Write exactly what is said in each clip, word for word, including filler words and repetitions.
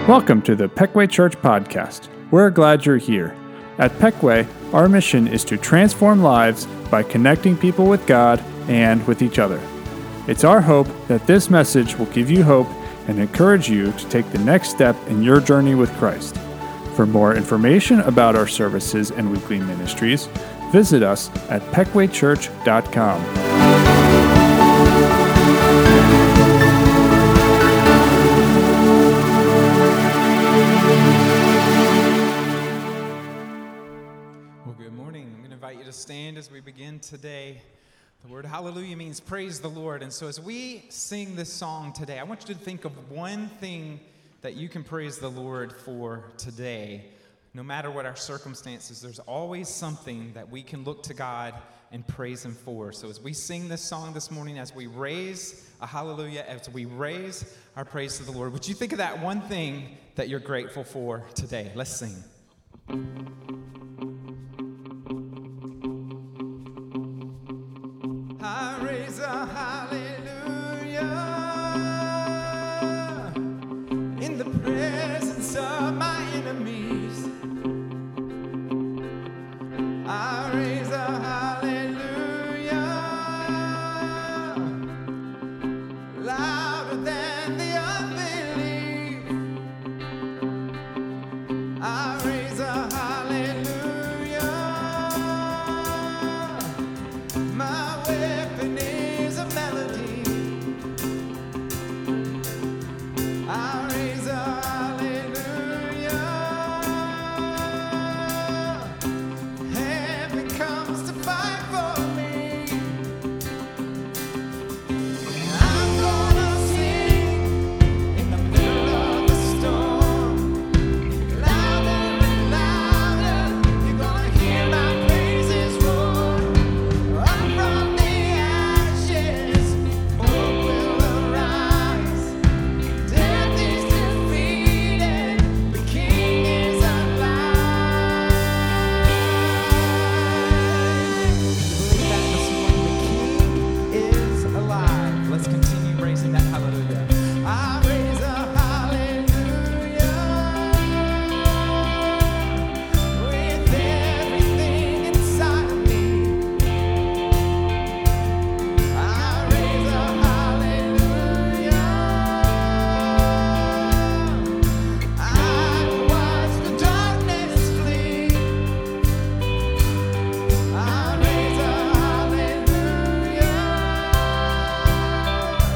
Welcome to the Peckway Church Podcast. We're glad you're here. At Peckway, our mission is to transform lives by connecting people with God and with each other. It's our hope that this message will give you hope and encourage you to take the next step in your journey with Christ. For more information about our services and weekly ministries, visit us at peckway church dot com. Well, good morning. I'm going to invite you to stand as we begin today. The word hallelujah means praise the Lord. And so as we sing this song today, I want you to think of one thing that you can praise the Lord for today. No matter what our circumstances, there's always something that we can look to God and praise Him for. So as we sing this song this morning, as we raise a hallelujah, as we raise our praise to the Lord, would you think of that one thing that you're grateful for today? Let's sing. I raise a hallelujah in the presence of my enemies. I raise a hallelujah louder than the unbelief. I raise a hallelujah. My weapon is a melody. I raise a hallelujah. Heaven comes to fight for me. I'm gonna sing in the middle of the storm. Louder and louder, you're gonna hear my praises roar. Up from the ashes, hope will arise. Death is defeated, the King is alive. Believe that this morning, the King is alive. Let's continue raising that hallelujah. I raise a hallelujah with everything inside of me. I raise a hallelujah. I watch the darkness flee. I raise a hallelujah.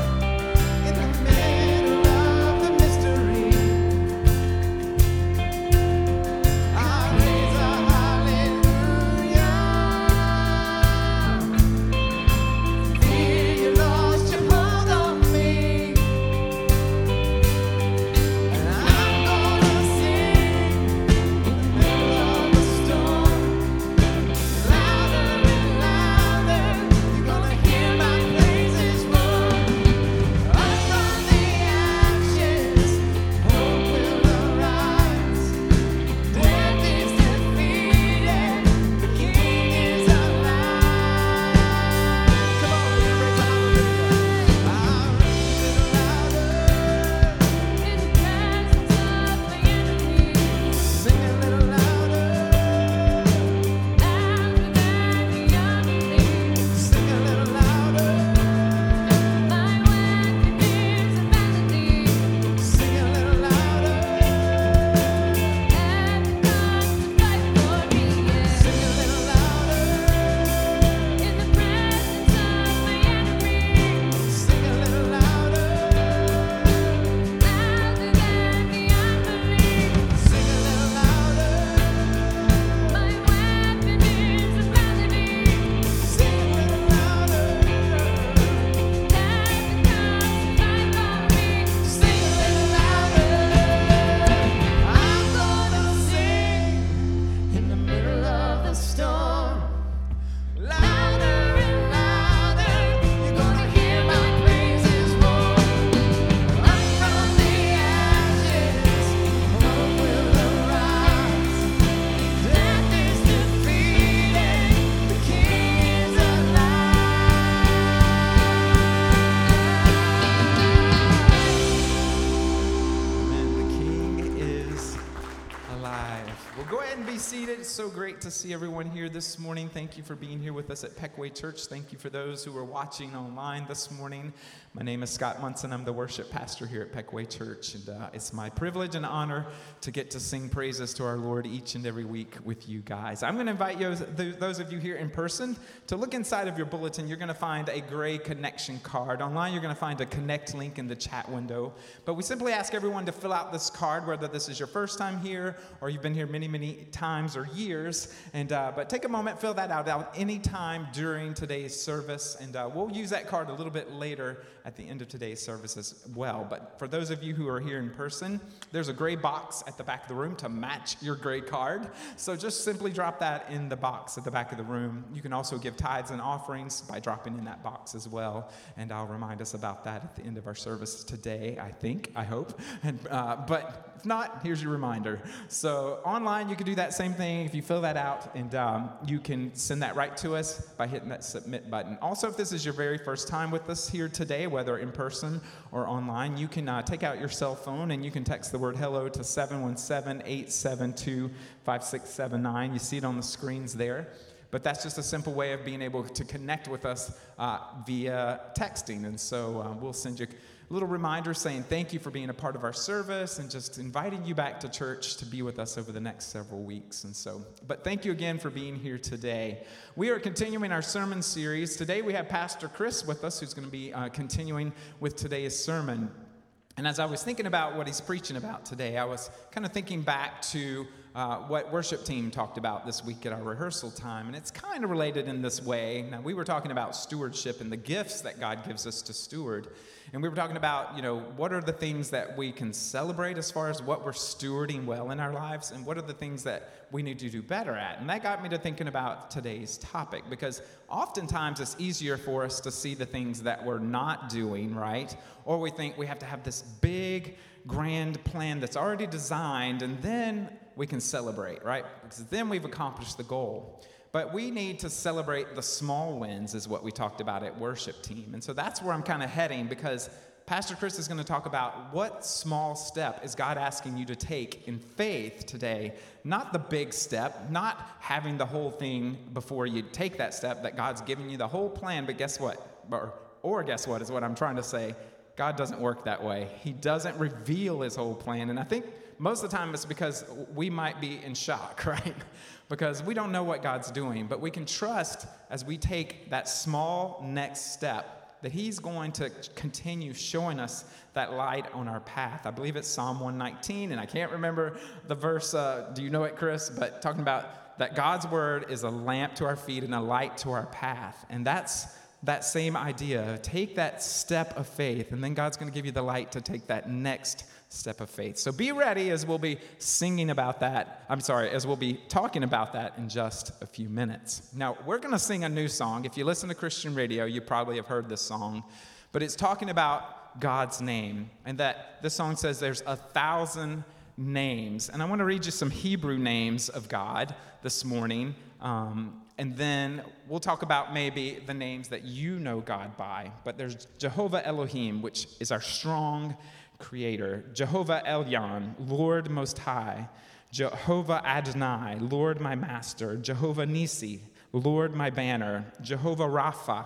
be seated. It's so great to see everyone here this morning. Thank you for being here with us at Peckway Church. Thank you for those who are watching online this morning. My name is Scott Munson. I'm the worship pastor here at Peckway Church, and uh, it's my privilege and honor to get to sing praises to our Lord each and every week with you guys. I'm going to invite you, those of you here in person, to look inside of your bulletin. You're going to find a gray connection card. Online, you're going to find a connect link in the chat window. But we simply ask everyone to fill out this card, whether this is your first time here or you've been here many, many times or years. And uh, but take a moment, fill that out, out any time during today's service, and uh, we'll use that card a little bit later at the end of today's service as well. But for those of you who are here in person, there's a gray box at the back of the room to match your gray card. So just simply drop that in the box at the back of the room. You can also give tithes and offerings by dropping in that box as well. And I'll remind us about that at the end of our service today, I think, I hope. And uh, but if not, here's your reminder. So online, you can do that same thing if you fill that out, and um, you can send that right to us by hitting that submit button. Also, if this is your very first time with us here today, whether in person or online, you can uh, take out your cell phone and you can text the word hello to seven one seven, eight seven two, five six seven nine. You see it on the screens there. But that's just a simple way of being able to connect with us uh, via texting. And so uh, we'll send you a little reminder saying thank you for being a part of our service and just inviting you back to church to be with us over the next several weeks. And so, but thank you again for being here today. We are continuing our sermon series. Today we have Pastor Chris with us, who's going to be uh, continuing with today's sermon. And as I was thinking about what he's preaching about today, I was kind of thinking back to uh, what worship team talked about this week at our rehearsal time. And it's kind of related in this way. Now, we were talking about stewardship and the gifts that God gives us to steward. And we were talking about, you know, what are the things that we can celebrate as far as what we're stewarding well in our lives, and what are the things that we need to do better at. And that got me to thinking about today's topic, because oftentimes it's easier for us to see the things that we're not doing right, or we think we have to have this big, grand plan that's already designed, and then we can celebrate, right? Because then we've accomplished the goal. But we need to celebrate the small wins, is what we talked about at worship team. And so that's where I'm kind of heading, because Pastor Chris is going to talk about what small step is God asking you to take in faith today. Not the big step, not having the whole thing before you take that step, that God's giving you the whole plan. But guess what? Or, or guess what is what I'm trying to say. God doesn't work that way. He doesn't reveal his whole plan. And I think most of the time it's because we might be in shock, right? Because we don't know what God's doing, but we can trust as we take that small next step that he's going to continue showing us that light on our path. I believe it's Psalm one nineteen, and I can't remember the verse. Uh, do you know it, Chris? But talking about that God's word is a lamp to our feet and a light to our path. And that's that same idea. Take that step of faith, and then God's going to give you the light to take that next step of faith. So be ready as we'll be singing about that. I'm sorry, as we'll be talking about that in just a few minutes. Now, we're going to sing a new song. If you listen to Christian radio, you probably have heard this song, but it's talking about God's name, and that this song says there's a thousand names. And I want to read you some Hebrew names of God this morning, um, and then we'll talk about maybe the names that you know God by. But there's Jehovah Elohim, which is our strong Creator. Jehovah Elyon, Lord Most High. Jehovah Adonai, Lord my Master. Jehovah Nisi, Lord my banner. Jehovah Rapha,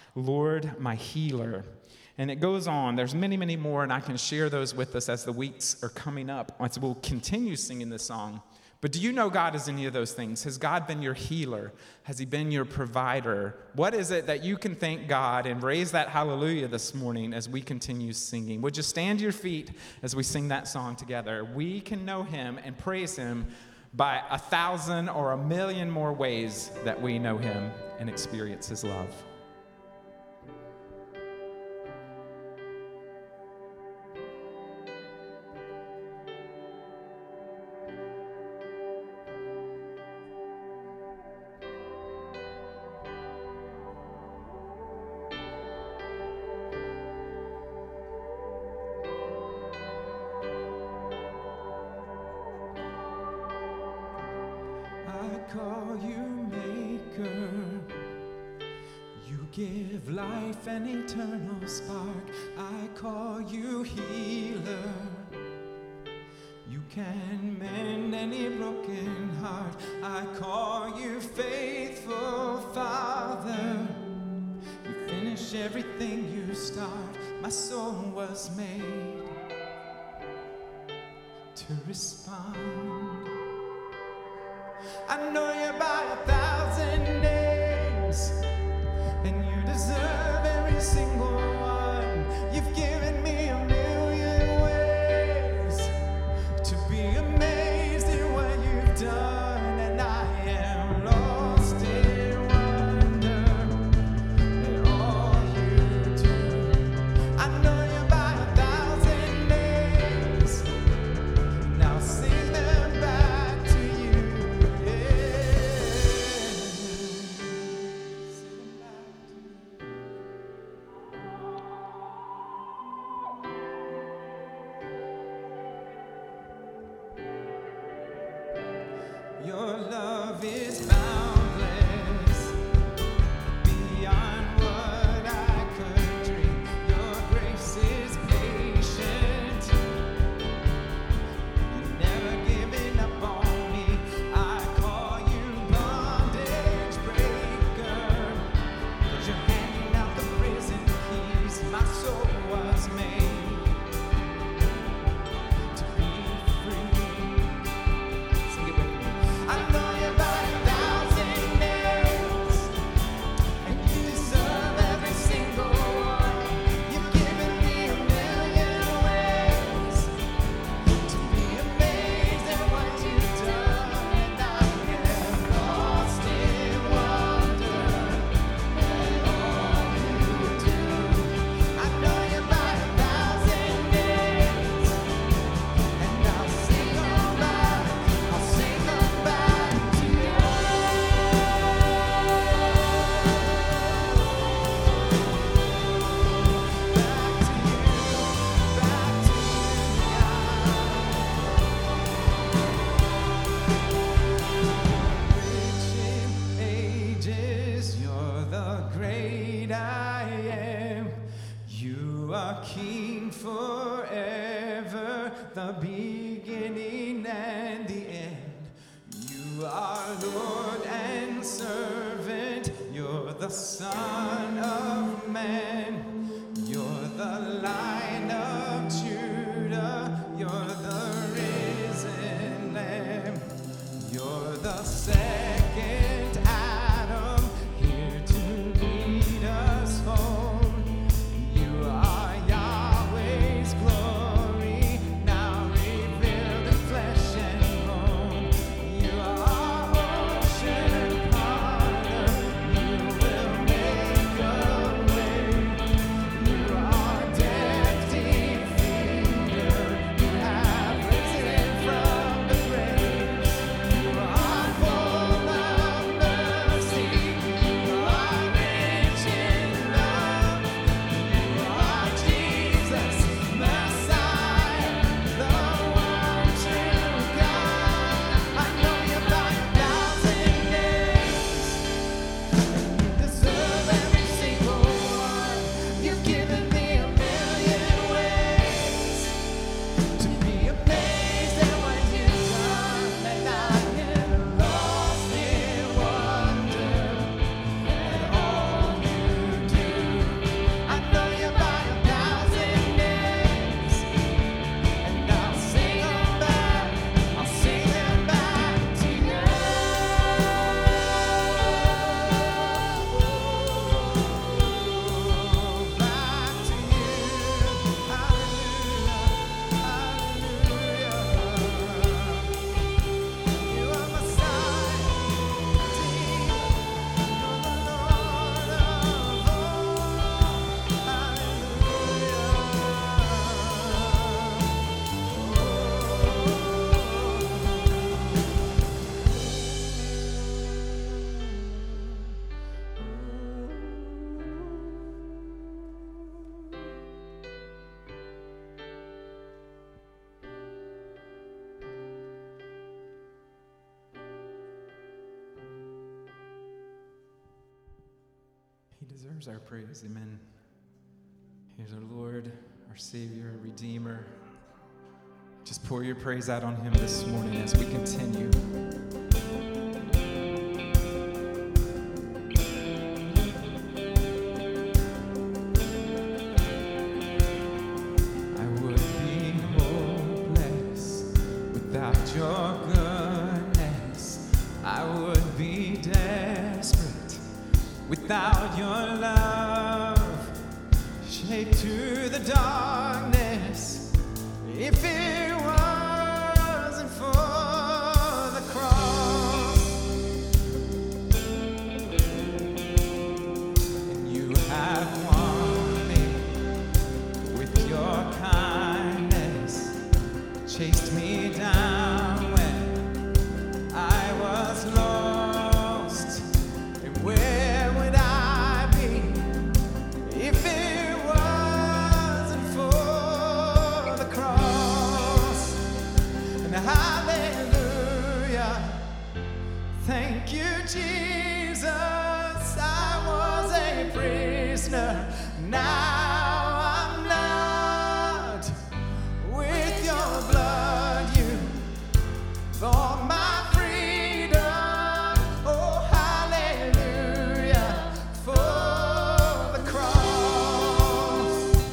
Lord my healer. And it goes on. There's many, many more, and I can share those with us as the weeks are coming up, as we'll continue singing this song. But do you know God as any of those things? Has God been your healer? Has he been your provider? What is it that you can thank God and raise that hallelujah this morning as we continue singing? Would you stand to your feet as we sing that song together? We can know him and praise him by a thousand or a million more ways that we know him and experience his love. Call you maker, you give life an eternal spark. I call you healer, you can mend any broken heart. everything you start, my soul was made to respond. I know you by a thousand names, and you deserve every single one. You've given me a million ways to be amazed at what you've done, and I am lost in wonder at all you do. I know you by a thousand names, now sing them back to you. Yeah. Sing them back to you. Your love is boundless, beyond what I could dream. Your grace is patient, you've never given up on me. I call you bondage breaker, 'cause you're handing out the prison keys. My soul was made to be free. Sing it with me. I know you by a thousand names, and you deserve every single one. You've given me a million ways to be amazed at what you've done, and I am lost in wonder at all you do. I know you by a thousand names, and I'll sing them back, I'll sing them back to you. Back to you, back to you. Rich in ages, you're the great I am. You are King forever, the beginning and the end. You are Lord and servant, you're the Son of Man. You're the Lion of Judah, you're the risen Lamb. You're the second Adam, here to lead us home. You are Yahweh's glory, now revealed in flesh and bone. You are ocean parter, you will make a way. You are death defeater, you have risen from the grave. You are full of mercy, you are rich in love. You are Jesus, Messiah, the one true God. I know you by a thousand names, and you deserve every single one. You've given me a million ways to be amazed at what you've done, and I am lost in wonder at all you do. I know you by a thousand names, and I'll sing them back, I'll sing them back to you. Back to you. Hallelujah, hallelujah. You are Messiah, Redeemer, you're the Lord of all. He deserves our praise, amen. He's our Lord, our Savior, our Redeemer. Just pour your praise out on him this morning as we continue. without your love, shaped to the darkness. If it wasn't for the cross, and you have won me with your kindness, chased me down when I was lost. And where would I be if it wasn't for the cross? And hallelujah, thank you, Jesus. I was a prisoner, now I'm not. With your blood you bought my freedom. Oh, hallelujah, for the cross.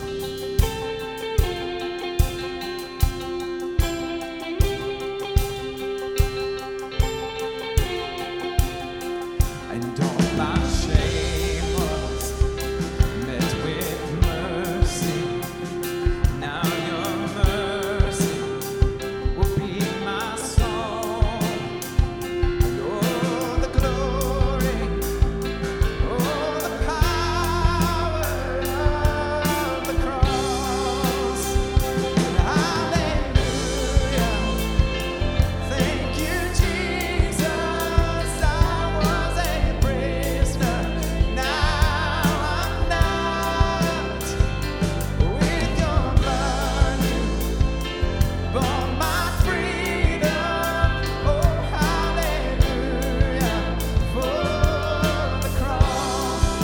And all my shame was met with mercy. Now your mercy will be my song. And oh, the glory, oh, the power of the cross. And hallelujah, thank you, Jesus. I was a prisoner, now I'm not. With your blood you bought my freedom. Oh, hallelujah, for the cross.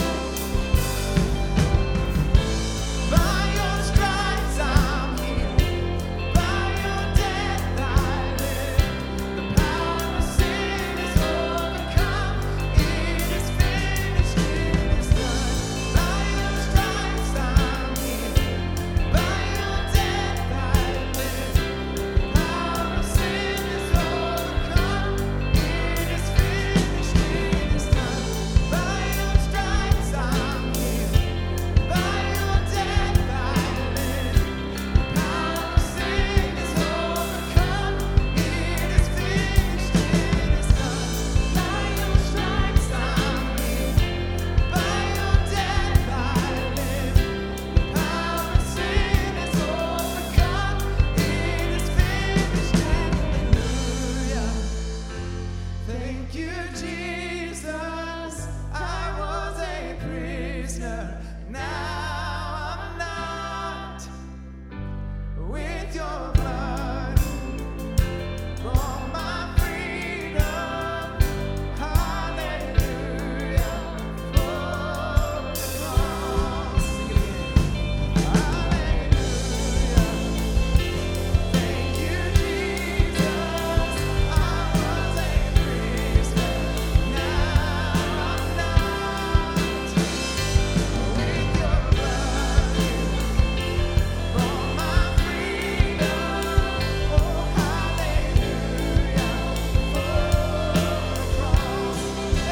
By your stripes I'm healed, by your death I live. The power of sin is overcome, it is finished, it is done. By your stripes I'm healed, by your death I live. The power of sin is overcome, it is finished, it is done. By your stripes I'm healed, by your death I live. The power of sin is overcome, it is finished, it is done. By your stripes I'm healed, by your death I live. The power of sin is overcome, it is finished, hallelujah. Thank you, Jesus. I was a prisoner, now I'm not. With your blood, bought my freedom. Hallelujah, for the cross. Sing it again. Hallelujah. Thank you, Jesus. I was a prisoner, now I'm not. With your blood, bought my freedom. Oh, hallelujah, for the cross.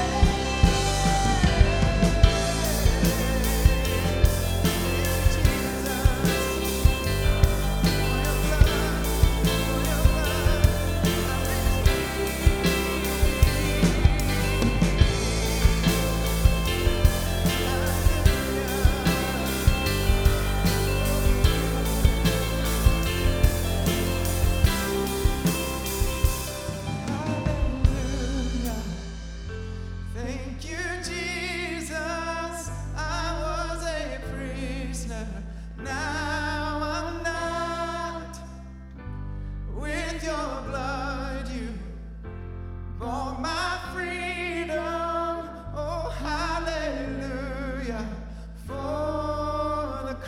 Hallelujah. Thank you, Jesus. I was a prisoner, now I'm not. With your blood you bought my freedom. Oh, hallelujah, for the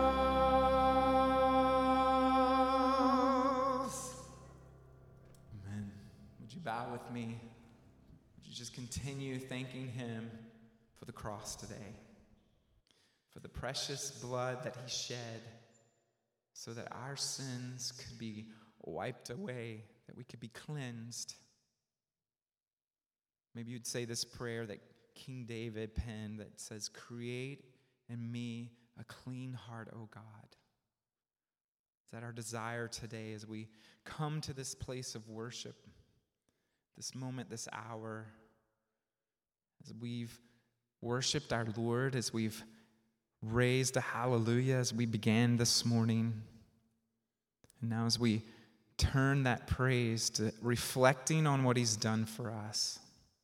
cross. Amen. Would you bow with me? Would you just continue thanking him for the cross today, for the precious blood that he shed so that our sins could be wiped away, that we could be cleansed. Maybe you'd say this prayer that King David penned that says, "Create in me a clean heart, O God." Is that our desire today as we come to this place of worship, this moment, this hour, as we've worshiped our Lord, as we've raised a hallelujah as we began this morning, and now as we turn that praise to reflecting on what he's done for us.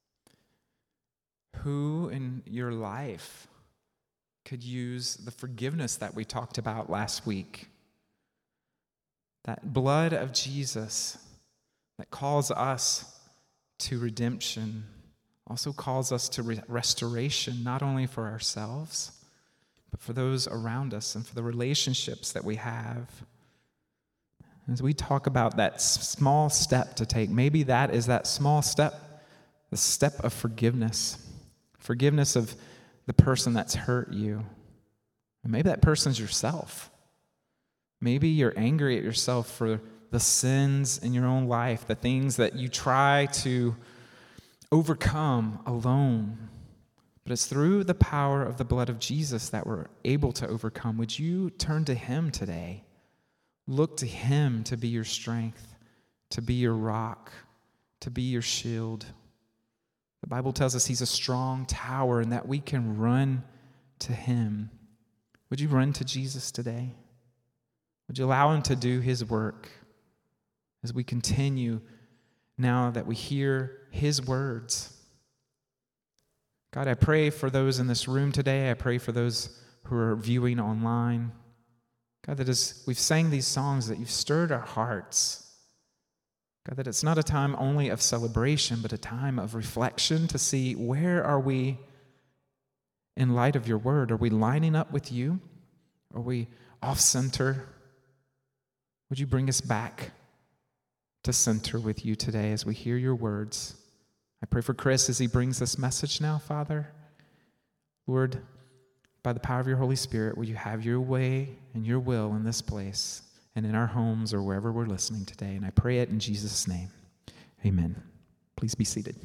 Who in your life could use the forgiveness that we talked about last week? That blood of Jesus that calls us to redemption, also calls us to re- restoration, not only for ourselves, but for those around us and for the relationships that we have. As we talk about that small step to take, maybe that is that small step, the step of forgiveness. Forgiveness of the person that's hurt you. And maybe that person's yourself. Maybe you're angry at yourself for the sins in your own life, the things that you try to overcome alone. But it's through the power of the blood of Jesus that we're able to overcome. Would you turn to him today? Look to him to be your strength, to be your rock, to be your shield. The Bible tells us he's a strong tower and that we can run to him. Would you run to Jesus today? Would you allow him to do his work as we continue now that we hear his words? God, I pray for those in this room today. I pray for those who are viewing online. God, that as we've sang these songs, that you've stirred our hearts. God, that it's not a time only of celebration, but a time of reflection to see where are we in light of your word. Are we lining up with you? Are we off center? Would you bring us back to center with you today as we hear your words? I pray for Chris as he brings this message now, Father. Lord, by the power of your Holy Spirit, will you have your way and your will in this place and in our homes or wherever we're listening today? And I pray it in Jesus' name. Amen. Please be seated.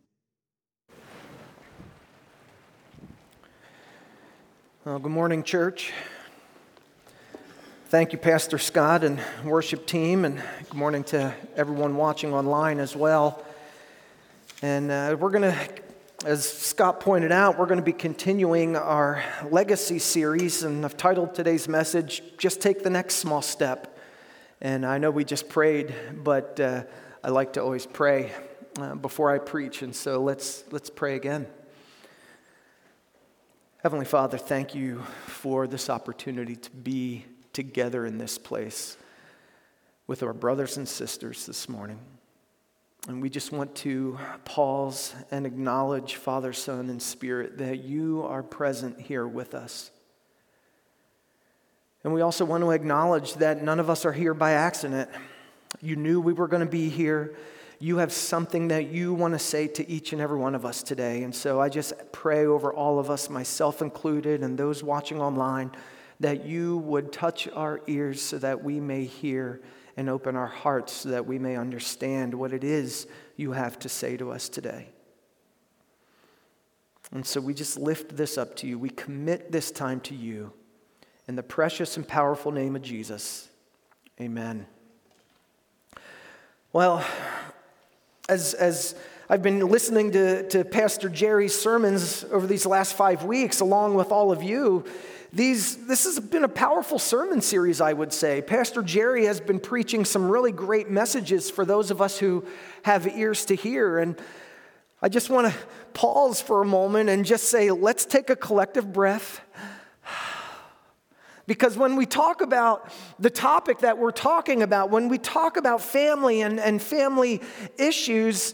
Well, good morning, church. Thank you, Pastor Scott and worship team, and good morning to everyone watching online as well. And uh, we're going to, as Scott pointed out, we're going to be continuing our legacy series, and I've titled today's message, Just Take the Next Small Step. And I know we just prayed, but uh, I like to always pray uh, before I preach, and so let's let's pray again. Heavenly Father, thank you for this opportunity to be together in this place with our brothers and sisters this morning. And we just want to pause and acknowledge, Father, Son, and Spirit, that you are present here with us. And we also want to acknowledge that none of us are here by accident. You knew we were going to be here. You have something that you want to say to each and every one of us today. And so I just pray over all of us, myself included, and those watching online, that you would touch our ears so that we may hear and open our hearts so that we may understand what it is you have to say to us today. And so we just lift this up to you. We commit this time to you. In the precious and powerful name of Jesus, amen. Well, as as I've been listening to, to Pastor Jerry's sermons over these last five weeks, along with all of you, These, this has been a powerful sermon series, I would say. Pastor Jerry has been preaching some really great messages for those of us who have ears to hear. And I just want to pause for a moment and just say, let's take a collective breath. Because when we talk about the topic that we're talking about, when we talk about family and, and family issues,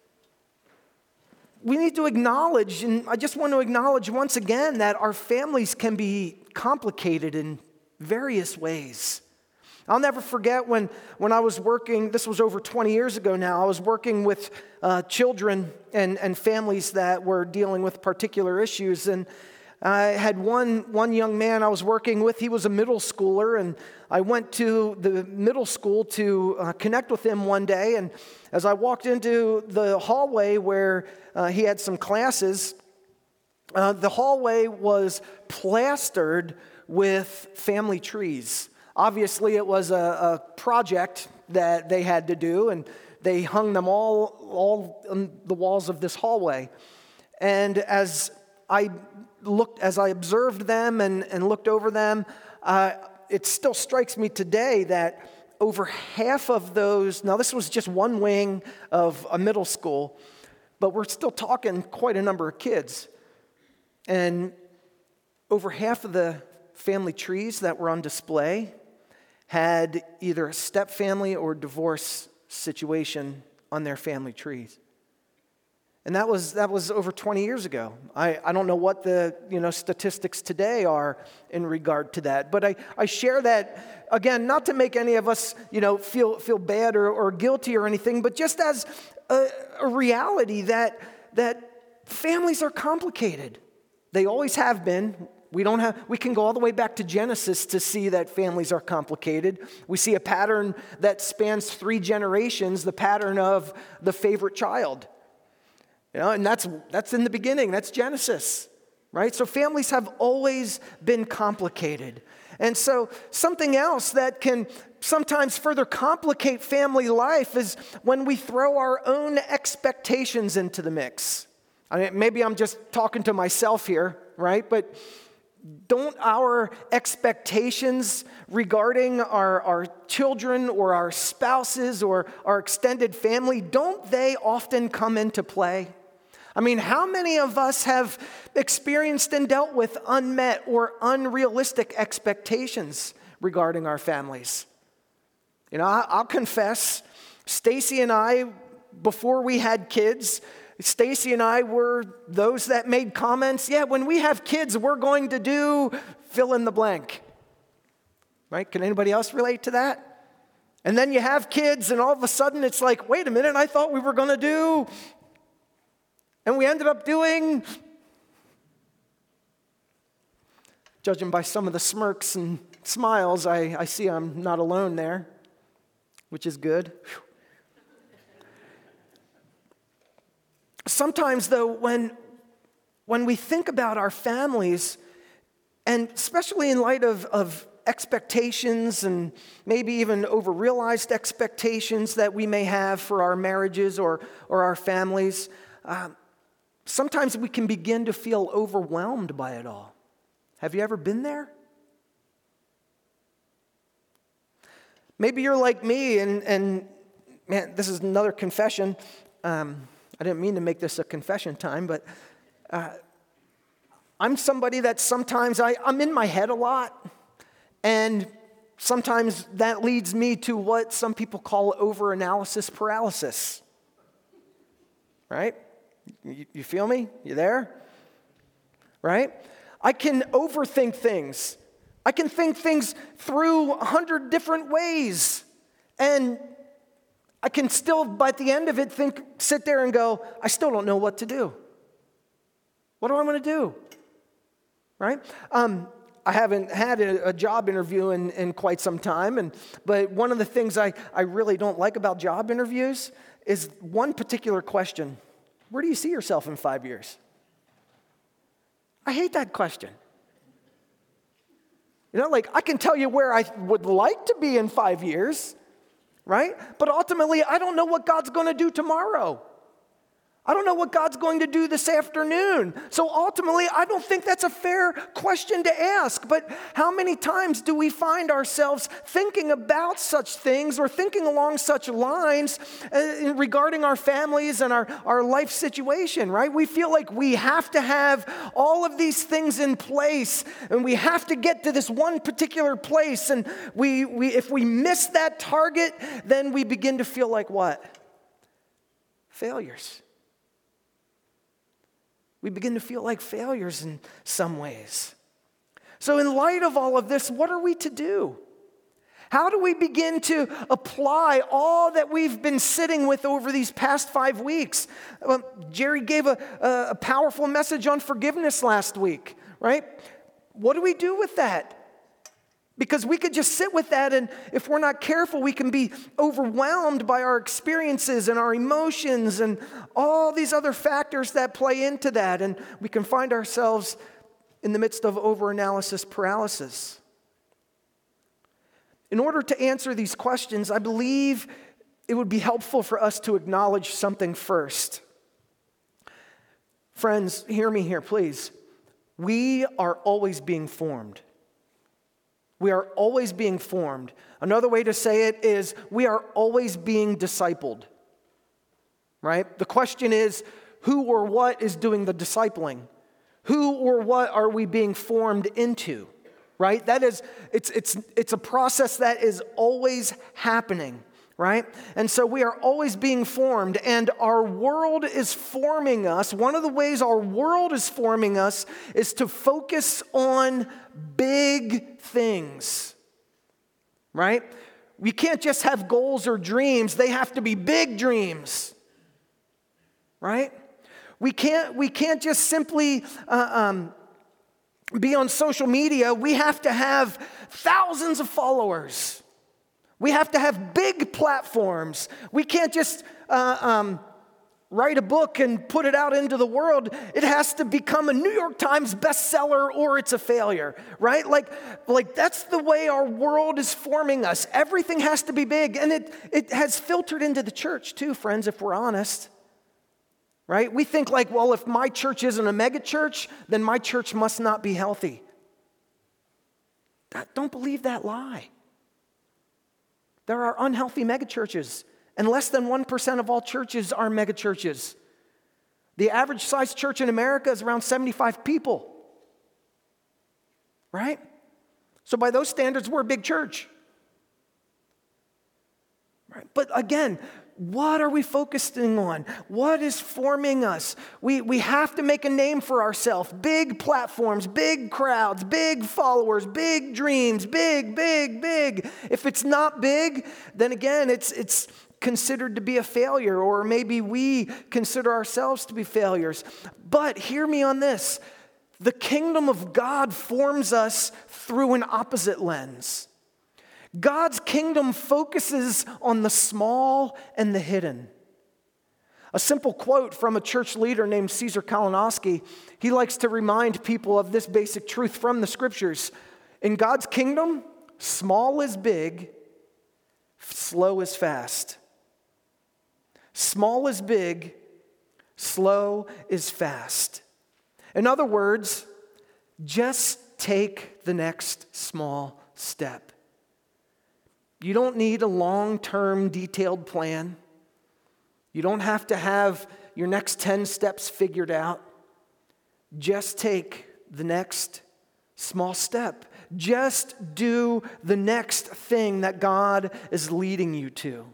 we need to acknowledge, and I just want to acknowledge once again that our families can be complicated in various ways. I'll never forget when, when I was working, this was over twenty years ago now, I was working with uh, children and, and families that were dealing with particular issues, and I had one, one young man I was working with. He was a middle schooler, and I went to the middle school to uh, connect with him one day, and as I walked into the hallway where uh, he had some classes, uh, the hallway was plastered with family trees. Obviously, it was a, a project that they had to do, and they hung them all, all on the walls of this hallway. And as I looked, as I observed them and, and looked over them, uh, it still strikes me today that over half of those, now this was just one wing of a middle school, but we're still talking quite a number of kids. And over half of the family trees that were on display had either a step family or divorce situation on their family trees. And that was that was over twenty years ago. I, I don't know what the you know statistics today are in regard to that, but I, I share that, again, not to make any of us you know feel feel bad or, or guilty or anything, but just as a, a reality that that families are complicated. They always have been. We don't have we can go all the way back to Genesis to see that families are complicated. We see a pattern that spans three generations, the pattern of the favorite child. You know, and that's that's in the beginning. That's Genesis, right? So families have always been complicated. And so something else that can sometimes further complicate family life is when we throw our own expectations into the mix. I mean, maybe I'm just talking to myself here, right? But don't our expectations regarding our, our children or our spouses or our extended family, don't they often come into play? I mean, how many of us have experienced and dealt with unmet or unrealistic expectations regarding our families? You know, I'll confess, Stacy and I, before we had kids, Stacy and I were those that made comments, yeah, when we have kids, we're going to do fill in the blank. Right? Can anybody else relate to that? And then you have kids, and all of a sudden it's like, wait a minute, I thought we were going to do... And we ended up doing, judging by some of the smirks and smiles, I, I see I'm not alone there, which is good. Sometimes, though, when, when we think about our families, and especially in light of, of expectations and maybe even over-realized expectations that we may have for our marriages or, or our families, um, sometimes we can begin to feel overwhelmed by it all. Have you ever been there? Maybe you're like me, and, and man, this is another confession. Um, I didn't mean to make this a confession time, but uh, I'm somebody that sometimes I, I'm in my head a lot, and sometimes that leads me to what some people call over-analysis paralysis. Right? You, you feel me? You there? Right? I can overthink things. I can think things through a hundred different ways. And I can still, by the end of it, think, sit there and go, I still don't know what to do. What do I want to do? Right? Um, I haven't had a, a job interview in, in quite some time, and but one of the things I, I really don't like about job interviews is one particular question. Where do you see yourself in five years? I hate that question. You know, like I can tell you where I would like to be in five years, right? But ultimately, I don't know what God's going to do tomorrow. I don't know what God's going to do this afternoon. So ultimately, I don't think that's a fair question to ask. But how many times do we find ourselves thinking about such things or thinking along such lines uh, regarding our families and our, our life situation, right? We feel like we have to have all of these things in place, and we have to get to this one particular place. And we, we if we miss that target, then we begin to feel like what? Failures. We begin to feel like failures in some ways. So in light of all of this, what are we to do? How do we begin to apply all that we've been sitting with over these past five weeks? Uh, Jerry gave a, a powerful message on forgiveness last week, right? What do we do with that? Because we could just sit with that, and if we're not careful, we can be overwhelmed by our experiences and our emotions and all these other factors that play into that, and we can find ourselves in the midst of overanalysis paralysis. In order to answer these questions, I believe it would be helpful for us to acknowledge something first. Friends, hear me here, please. We are always being formed. We are always being formed. Another way to say it is we are always being discipled, right? The question is, who or what is doing the discipling? Who or what are we being formed into, right? That is, it's, it's, it's a process that is always happening, right? And so we are always being formed, and our world is forming us. One of the ways our world is forming us is to focus on big things, right? We can't just have goals or dreams. They have to be big dreams, right? We can't, we can't just simply uh, um, be on social media. We have to have thousands of followers. We have to have big platforms. We can't just uh, um, write a book and put it out into the world. It has to become a New York Times bestseller or it's a failure, right? Like, like that's the way our world is forming us. Everything has to be big. And it, it has filtered into the church too, friends, if we're honest, right? We think like, well, if my church isn't a mega church, then my church must not be healthy. Don't believe that lie. There are unhealthy megachurches, and less than one percent of all churches are megachurches. The average size church in America is around seventy-five people, right? So by those standards, we're a big church. Right? But again, what are we focusing on? What is forming us? We, we have to make a name for ourselves. Big platforms, big crowds, big followers, big dreams, big, big, big. If it's not big, then again, it's it's considered to be a failure, or maybe we consider ourselves to be failures. But hear me on this. The kingdom of God forms us through an opposite lens. God's kingdom focuses on the small and the hidden. A simple quote from a church leader named Caesar Kalinowski, he likes to remind people of this basic truth from the scriptures. In God's kingdom, small is big, slow is fast. Small is big, slow is fast. In other words, just take the next small step. You don't need a long-term detailed plan. You don't have to have your next ten steps figured out. Just take the next small step. Just do the next thing that God is leading you to.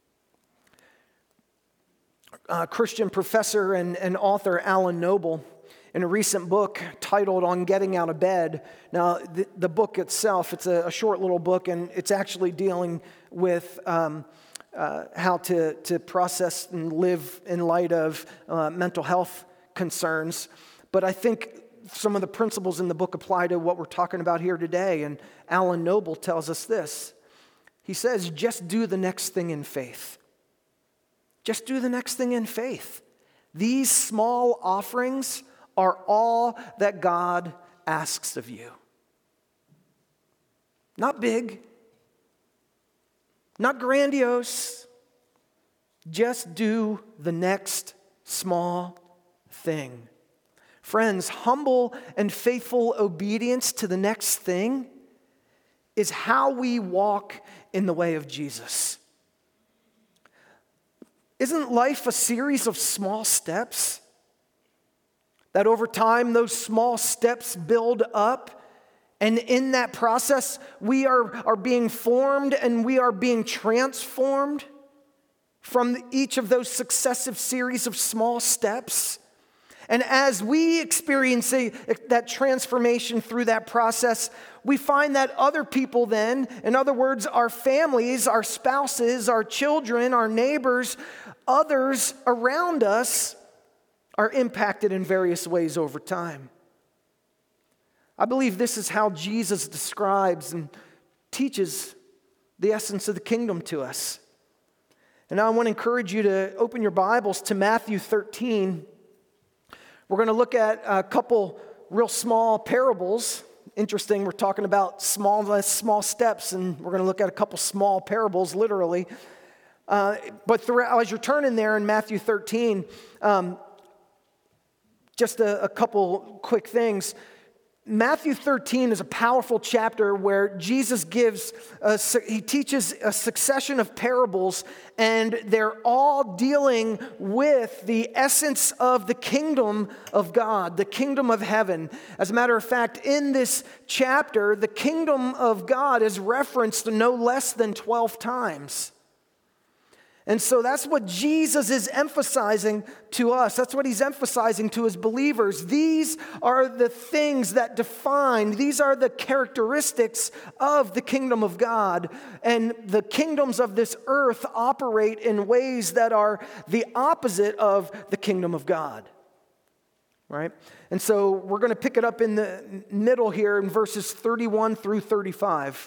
Uh, Christian professor and, and author Alan Noble, in a recent book titled On Getting Out of Bed. Now, the, the book itself, it's a, a short little book, and it's actually dealing with um, uh, how to, to process and live in light of uh, mental health concerns. But I think some of the principles in the book apply to what we're talking about here today. And Alan Noble tells us this. He says, just do the next thing in faith. Just do the next thing in faith. These small offerings are all that God asks of you. Not big, not grandiose. Just do the next small thing. Friends, humble and faithful obedience to the next thing is how we walk in the way of Jesus. Isn't life a series of small steps? That over time, those small steps build up. And in that process, we are, are being formed and we are being transformed from each of those successive series of small steps. And as we experience a, that transformation through that process, we find that other people then, in other words, our families, our spouses, our children, our neighbors, others around us, are impacted in various ways over time. I believe this is how Jesus describes and teaches the essence of the kingdom to us. And now I want to encourage you to open your Bibles to Matthew thirteen. We're going to look at a couple real small parables. Interesting, we're talking about small, small steps, and we're going to look at a couple small parables, literally. Uh, but throughout, as you're turning there in Matthew thirteen, um, just a, a couple quick things. Matthew thirteen is a powerful chapter where Jesus gives, a, he teaches a succession of parables, and they're all dealing with the essence of the kingdom of God, the kingdom of heaven. As a matter of fact, in this chapter, the kingdom of God is referenced no less than twelve times. And so that's what Jesus is emphasizing to us. That's what he's emphasizing to his believers. These are the things that define, these are the characteristics of the kingdom of God. And the kingdoms of this earth operate in ways that are the opposite of the kingdom of God. Right? And so we're going to pick it up in the middle here in verses thirty-one through thirty-five.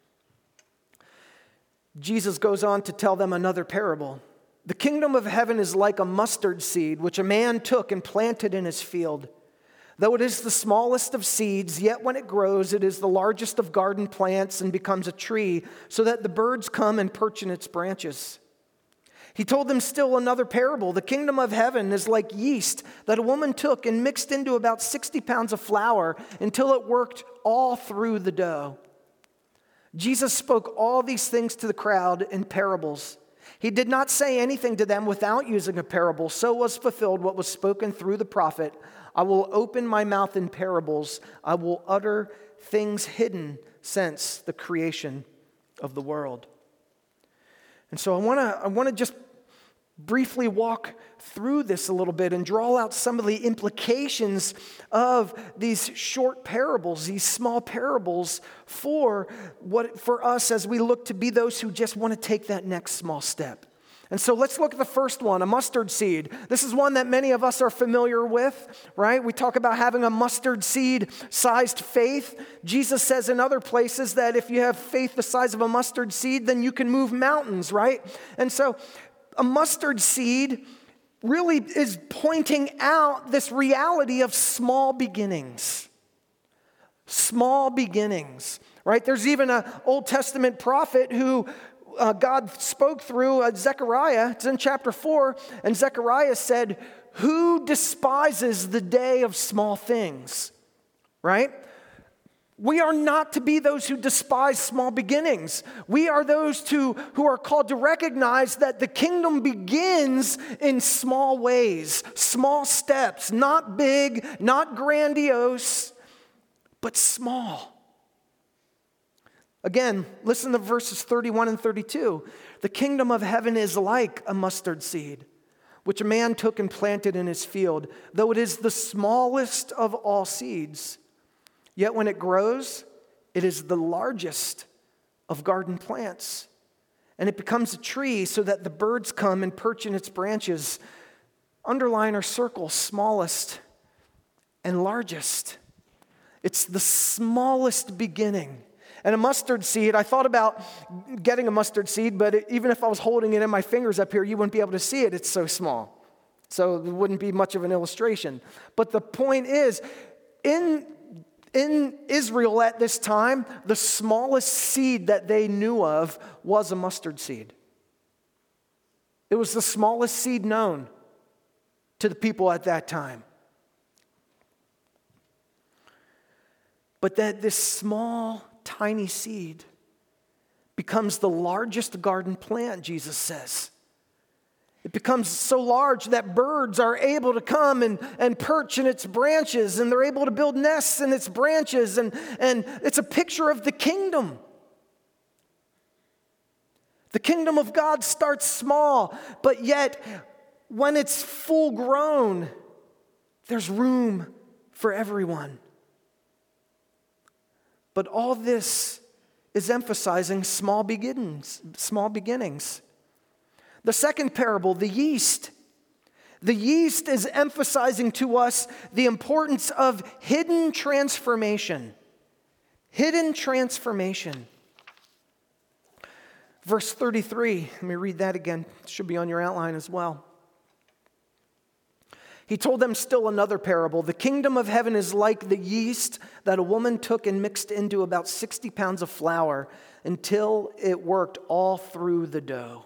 Jesus goes on to tell them another parable. The kingdom of heaven is like a mustard seed, which a man took and planted in his field. Though it is the smallest of seeds, yet when it grows, it is the largest of garden plants and becomes a tree, so that the birds come and perch in its branches. He told them still another parable. The kingdom of heaven is like yeast that a woman took and mixed into about sixty pounds of flour until it worked all through the dough. Jesus spoke all these things to the crowd in parables. He did not say anything to them without using a parable. So was fulfilled what was spoken through the prophet. I will open my mouth in parables. I will utter things hidden since the creation of the world. And so I want to I want to just briefly walk through this a little bit and draw out some of the implications of these short parables, these small parables for what for us as we look to be those who just want to take that next small step. And so let's look at the first one, a mustard seed. This is one that many of us are familiar with, right? We talk about having a mustard seed-sized faith. Jesus says in other places that if you have faith the size of a mustard seed, then you can move mountains, right? And so a mustard seed really is pointing out this reality of small beginnings. Small beginnings, right? There's even an Old Testament prophet who uh, God spoke through, uh, Zechariah. It's in chapter four, and Zechariah said, "Who despises the day of small things?" Right? We are not to be those who despise small beginnings. We are those to, who are called to recognize that the kingdom begins in small ways, small steps, not big, not grandiose, but small. Again, listen to verses thirty-one and thirty-two. The kingdom of heaven is like a mustard seed, which a man took and planted in his field. Though it is the smallest of all seeds, yet when it grows, it is the largest of garden plants. And it becomes a tree so that the birds come and perch in its branches. Underline or circle smallest and largest. It's the smallest beginning. And a mustard seed, I thought about getting a mustard seed, but it, even if I was holding it in my fingers up here, you wouldn't be able to see it. It's so small. So it wouldn't be much of an illustration. But the point is, in In Israel at this time, the smallest seed that they knew of was a mustard seed. It was the smallest seed known to the people at that time. But that this small, tiny seed becomes the largest garden plant, Jesus says. It becomes so large that birds are able to come and, and perch in its branches, and they're able to build nests in its branches, and, and it's a picture of the kingdom. The kingdom of God starts small, but yet when it's full grown, there's room for everyone. But all this is emphasizing small beginnings, small beginnings. The second parable, the yeast. The yeast is emphasizing to us the importance of hidden transformation. Hidden transformation. Verse thirty-three, let me read that again. It should be on your outline as well. He told them still another parable. The kingdom of heaven is like the yeast that a woman took and mixed into about sixty pounds of flour until it worked all through the dough.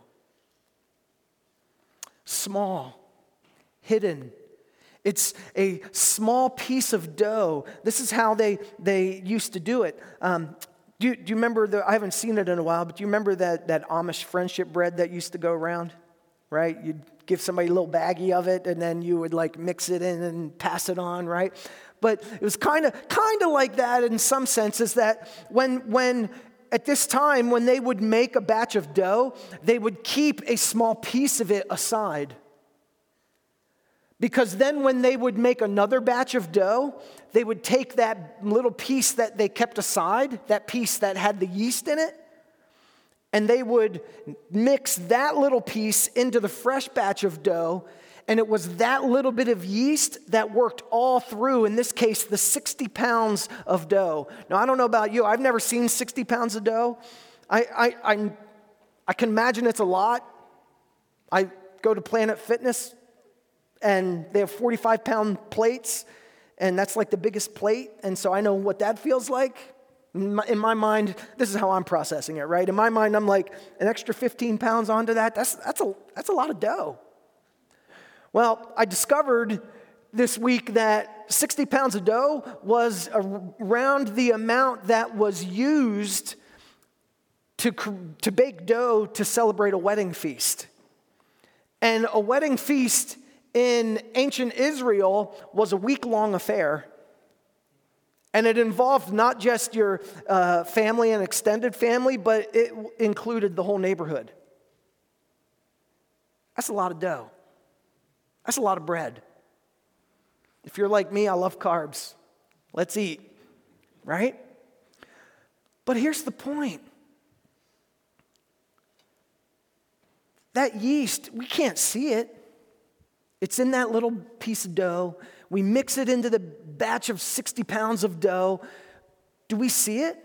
Small, hidden. It's a small piece of dough. This is how they, they used to do it. Um, do, you, do you remember, the, I haven't seen it in a while, but do you remember that, that Amish friendship bread that used to go around? Right? You'd give somebody a little baggie of it, and then you would like mix it in and pass it on, right? But it was kind of kind of like that in some senses, that when when at this time, when they would make a batch of dough, they would keep a small piece of it aside. Because then when they would make another batch of dough, they would take that little piece that they kept aside, that piece that had the yeast in it, and they would mix that little piece into the fresh batch of dough, and it was that little bit of yeast that worked all through, in this case, the sixty pounds of dough. Now, I don't know about you. I've never seen sixty pounds of dough. I, I, I, I can imagine it's a lot. I go to Planet Fitness, and they have forty-five pound plates, and that's like the biggest plate, and so I know what that feels like. In my, in my mind, this is how I'm processing it, right? In my mind, I'm like, an extra fifteen pounds onto that, that's, that's, a, that's a lot of dough. Well, I discovered this week that sixty pounds of dough was around the amount that was used to, to bake dough to celebrate a wedding feast. And a wedding feast in ancient Israel was a week-long affair. And it involved not just your uh, family and extended family, but it included the whole neighborhood. That's a lot of dough. That's a lot of bread. If you're like me, I love carbs. Let's eat, right? But here's the point. That yeast, we can't see it. It's in that little piece of dough. We mix it into the batch of sixty pounds of dough. Do we see it?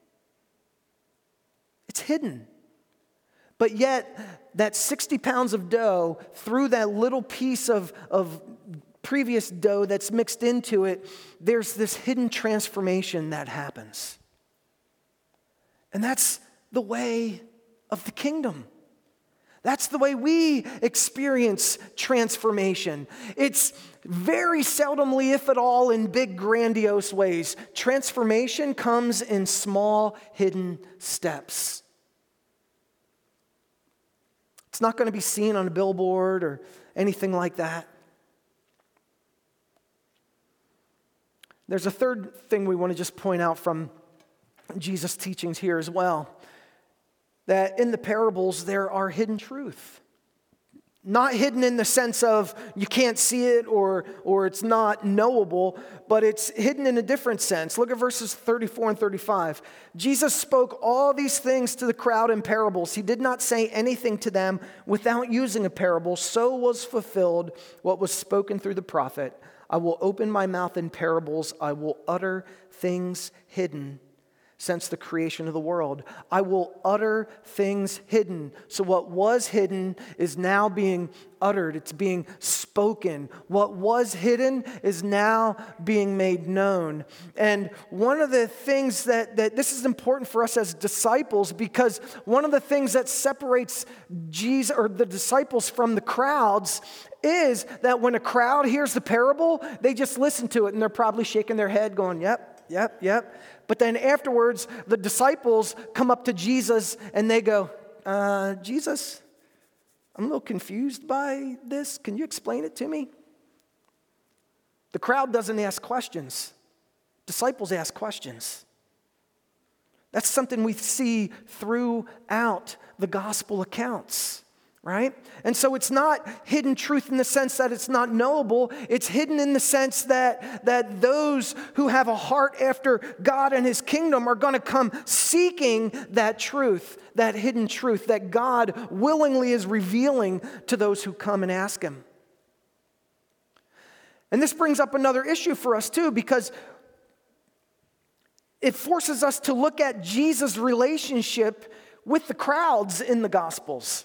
It's hidden. But yet, that sixty pounds of dough, through that little piece of, of previous dough that's mixed into it, there's this hidden transformation that happens. And that's the way of the kingdom. That's the way we experience transformation. It's very seldomly, if at all, in big, grandiose ways. Transformation comes in small, hidden steps. It's not going to be seen on a billboard or anything like that. There's a third thing we want to just point out from Jesus' teachings here as well. That in the parables there are hidden truth. Not hidden in the sense of you can't see it or, or it's not knowable, but it's hidden in a different sense. Look at verses thirty-four and thirty-five. Jesus spoke all these things to the crowd in parables. He did not say anything to them without using a parable. So was fulfilled what was spoken through the prophet. I will open my mouth in parables. I will utter things hidden since the creation of the world. I will utter things hidden. So what was hidden is now being uttered. It's being spoken. What was hidden is now being made known. And one of the things that, that this is important for us as disciples, because one of the things that separates Jesus or the disciples from the crowds is that when a crowd hears the parable, they just listen to it and they're probably shaking their head going, yep, yep, yep. But then afterwards, the disciples come up to Jesus and they go, uh, Jesus, I'm a little confused by this. Can you explain it to me? The crowd doesn't ask questions. Disciples ask questions. That's something we see throughout the gospel accounts. Right? And so it's not hidden truth in the sense that it's not knowable. It's hidden in the sense that, that those who have a heart after God and His kingdom are going to come seeking that truth, that hidden truth that God willingly is revealing to those who come and ask Him. And this brings up another issue for us too, because it forces us to look at Jesus' relationship with the crowds in the Gospels.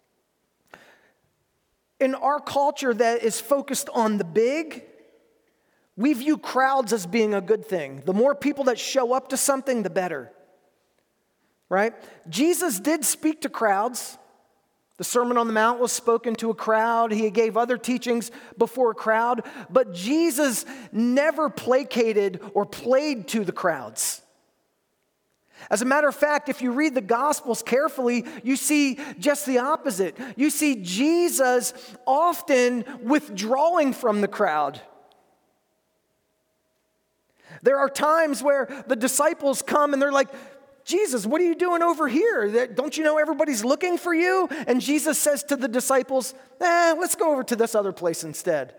In our culture that is focused on the big, we view crowds as being a good thing. The more people that show up to something, the better. Right? Jesus did speak to crowds. The Sermon on the Mount was spoken to a crowd. He gave other teachings before a crowd. But Jesus never placated or played to the crowds. As a matter of fact, if you read the Gospels carefully, you see just the opposite. You see Jesus often withdrawing from the crowd. There are times where the disciples come and they're like, Jesus, what are you doing over here? Don't you know everybody's looking for you? And Jesus says to the disciples, eh, let's go over to this other place instead.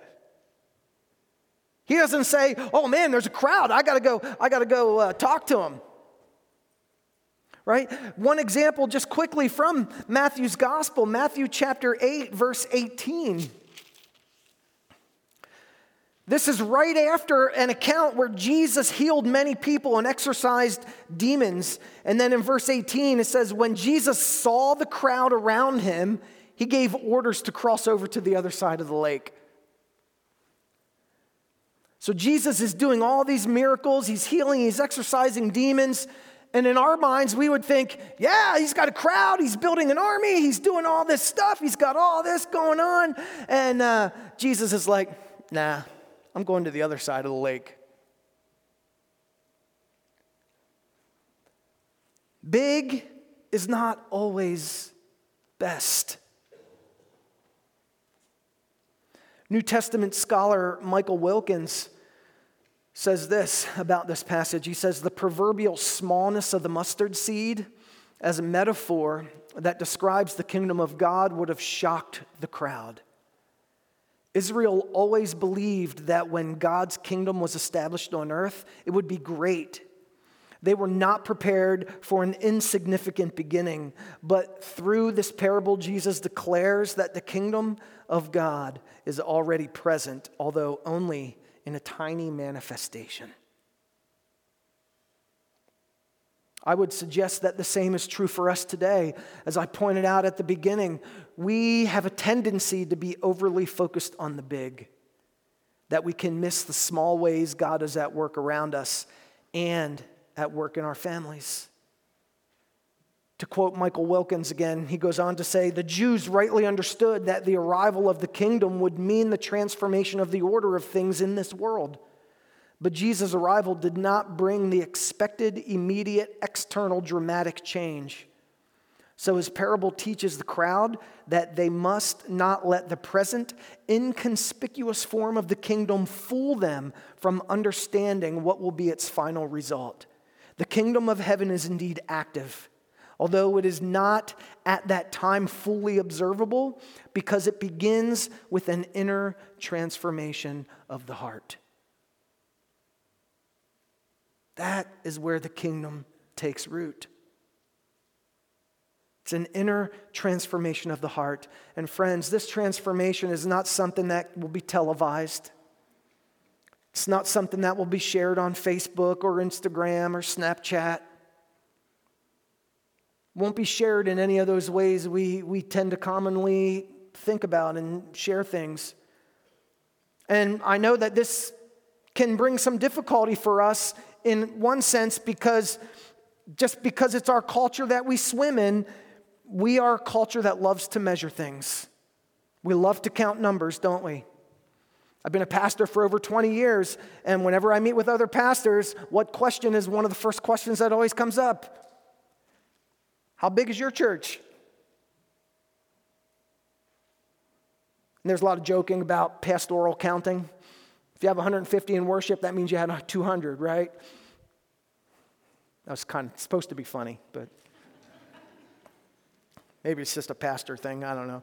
He doesn't say, oh man, there's a crowd. I gotta go, I gotta go uh, talk to them. Right? One example just quickly from Matthew's gospel, Matthew chapter eight, verse eighteen. This is right after an account where Jesus healed many people and exorcised demons. And then in verse eighteen, it says, when Jesus saw the crowd around him, he gave orders to cross over to the other side of the lake. So Jesus is doing all these miracles. He's healing, he's exorcising demons. And in our minds, we would think, yeah, he's got a crowd. He's building an army. He's doing all this stuff. He's got all this going on. And uh, Jesus is like, nah. I'm going to the other side of the lake. Big is not always best. New Testament scholar Michael Wilkins says this about this passage. He says, the proverbial smallness of the mustard seed as a metaphor that describes the kingdom of God would have shocked the crowd. Israel always believed that when God's kingdom was established on earth, it would be great. They were not prepared for an insignificant beginning, but through this parable, Jesus declares that the kingdom of God is already present, although only in a tiny manifestation. I would suggest that the same is true for us today. As I pointed out at the beginning, we have a tendency to be overly focused on the big, that we can miss the small ways God is at work around us and at work in our families. To quote Michael Wilkins again, he goes on to say, the Jews rightly understood that the arrival of the kingdom would mean the transformation of the order of things in this world. But Jesus' arrival did not bring the expected, immediate, external, dramatic change. So his parable teaches the crowd that they must not let the present, inconspicuous form of the kingdom fool them from understanding what will be its final result. The kingdom of heaven is indeed active, although it is not at that time fully observable, because it begins with an inner transformation of the heart. That is where the kingdom takes root. It's an inner transformation of the heart. And friends, this transformation is not something that will be televised. It's not something that will be shared on Facebook or Instagram or Snapchat. It won't be shared in any of those ways we, we tend to commonly think about and share things. And I know that this can bring some difficulty for us in one sense, because just because it's our culture that we swim in, we are a culture that loves to measure things. We love to count numbers, don't we? I've been a pastor for over twenty years, and whenever I meet with other pastors, what question is one of the first questions that always comes up? How big is your church? And there's a lot of joking about pastoral counting. If you have one hundred fifty in worship, that means you had two hundred, right? That was kind of supposed to be funny, but maybe it's just a pastor thing, I don't know.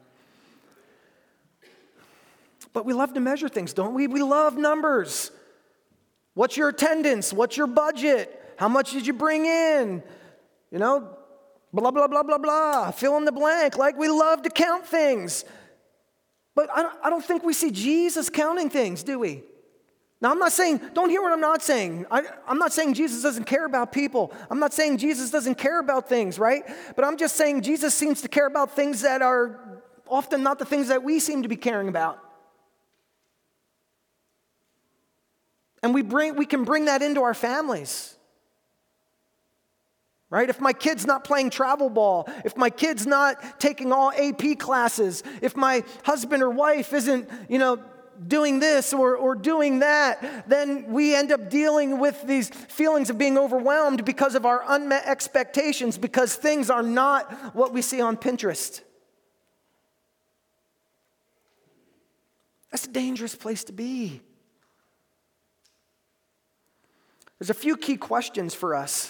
But we love to measure things, don't we? We love numbers. What's your attendance? What's your budget? How much did you bring in? You know, blah, blah, blah, blah, blah. Fill in the blank. Like, we love to count things. But I don't, I don't think we see Jesus counting things, do we? Now, I'm not saying, don't hear what I'm not saying. I, I'm not saying Jesus doesn't care about people. I'm not saying Jesus doesn't care about things, right? But I'm just saying Jesus seems to care about things that are often not the things that we seem to be caring about. And we bring, we can bring that into our families. Right? If my kid's not playing travel ball, if my kid's not taking all A P classes, if my husband or wife isn't, you know, doing this or, or doing that, then we end up dealing with these feelings of being overwhelmed because of our unmet expectations, because things are not what we see on Pinterest. That's a dangerous place to be. There's a few key questions for us.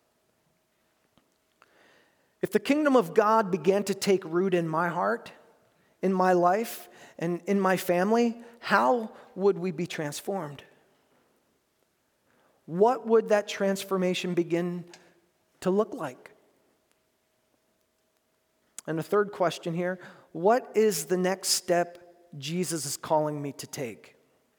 If the kingdom of God began to take root in my heart, in my life, and in my family, how would we be transformed? What would that transformation begin to look like? And the third question here, what is the next step Jesus is calling me to take?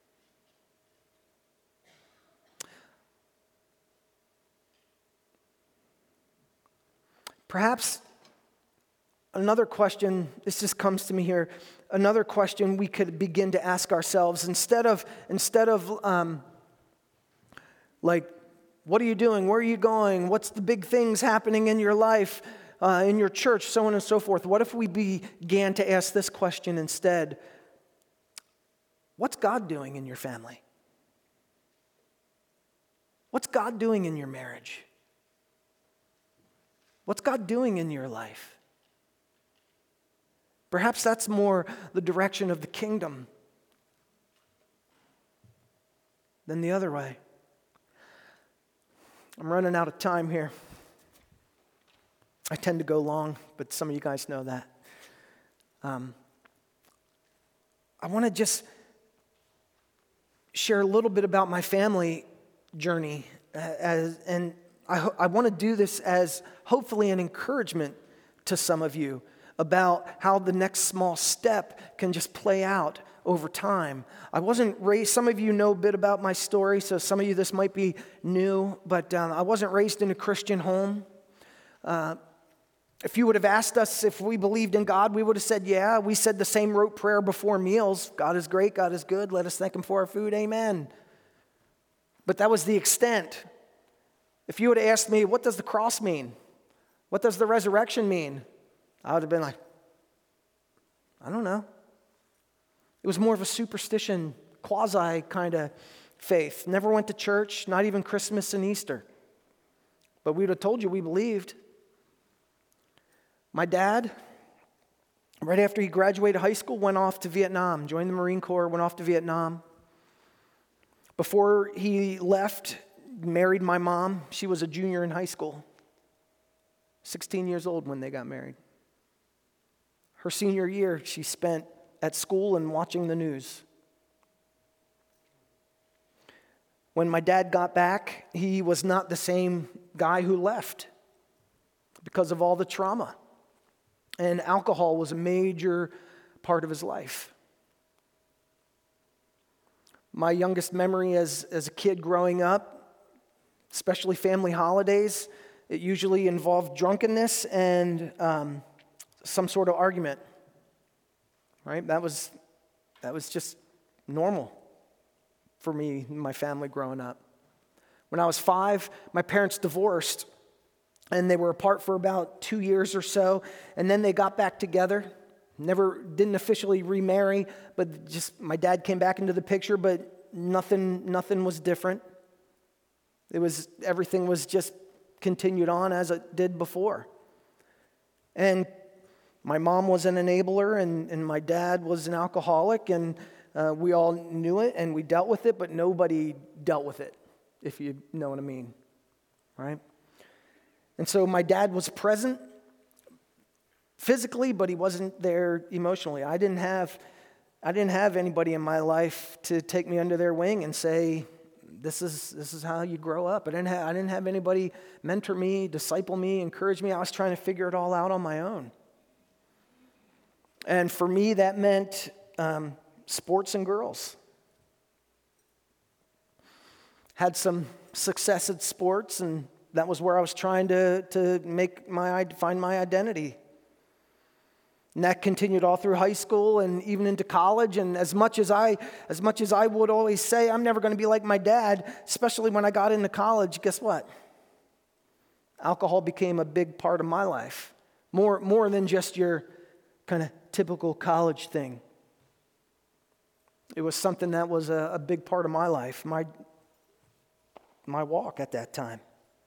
Perhaps another question, this just comes to me here, another question we could begin to ask ourselves, instead of, instead of um, like, what are you doing? Where are you going? What's the big things happening in your life, uh, in your church, so on and so forth? What if we began to ask this question instead? What's God doing in your family? What's God doing in your marriage? What's God doing in your life? Perhaps that's more the direction of the kingdom than the other way. I'm running out of time here. I tend to go long, but some of you guys know that. Um, I want to just share a little bit about my family journey, uh, as, and I, ho- I want to do this as hopefully an encouragement to some of you about how the next small step can just play out over time. I wasn't raised, some of you know a bit about my story, so some of you this might be new, but um, I wasn't raised in a Christian home. Uh, if you would have asked us if we believed in God, we would have said, yeah. We said the same rote prayer before meals. God is great, God is good, let us thank Him for our food, amen. But that was the extent. If you would have asked me, what does the cross mean? What does the resurrection mean? I would have been like, I don't know. It was more of a superstition, quasi kind of faith. Never went to church, not even Christmas and Easter. But we would have told you we believed. My dad, right after he graduated high school, went off to Vietnam, joined the Marine Corps, went off to Vietnam. Before he left, married my mom. She was a junior in high school, sixteen years old when they got married. Her senior year, she spent at school and watching the news. When my dad got back, he was not the same guy who left because of all the trauma. And alcohol was a major part of his life. My youngest memory as, as a kid growing up, especially family holidays, it usually involved drunkenness and um, some sort of argument. Right? That was that was just normal for me and my family growing up. When I was five, my parents divorced, and they were apart for about two years or so, and then they got back together. Never didn't officially remarry, but just my dad came back into the picture, but nothing nothing was different. It was everything was just continued on as it did before. And my mom was an enabler, and, and my dad was an alcoholic, and uh, we all knew it, and we dealt with it, but nobody dealt with it, if you know what I mean, right? And so my dad was present physically, but he wasn't there emotionally. I didn't have, I didn't have anybody in my life to take me under their wing and say, This is this is how you grow up. I didn't have I didn't have anybody mentor me, disciple me, encourage me. I was trying to figure it all out on my own. And for me, that meant um, sports and girls. had some success at sports, and that was where I was trying to, to make my, find my identity. And that continued all through high school and even into college. And as much as I, as much as I would always say, I'm never going to be like my dad, especially when I got into college, guess what? Alcohol became a big part of my life. More, more than just your kind of typical college thing. It was something that was a, a big part of my life, my, my walk at that time.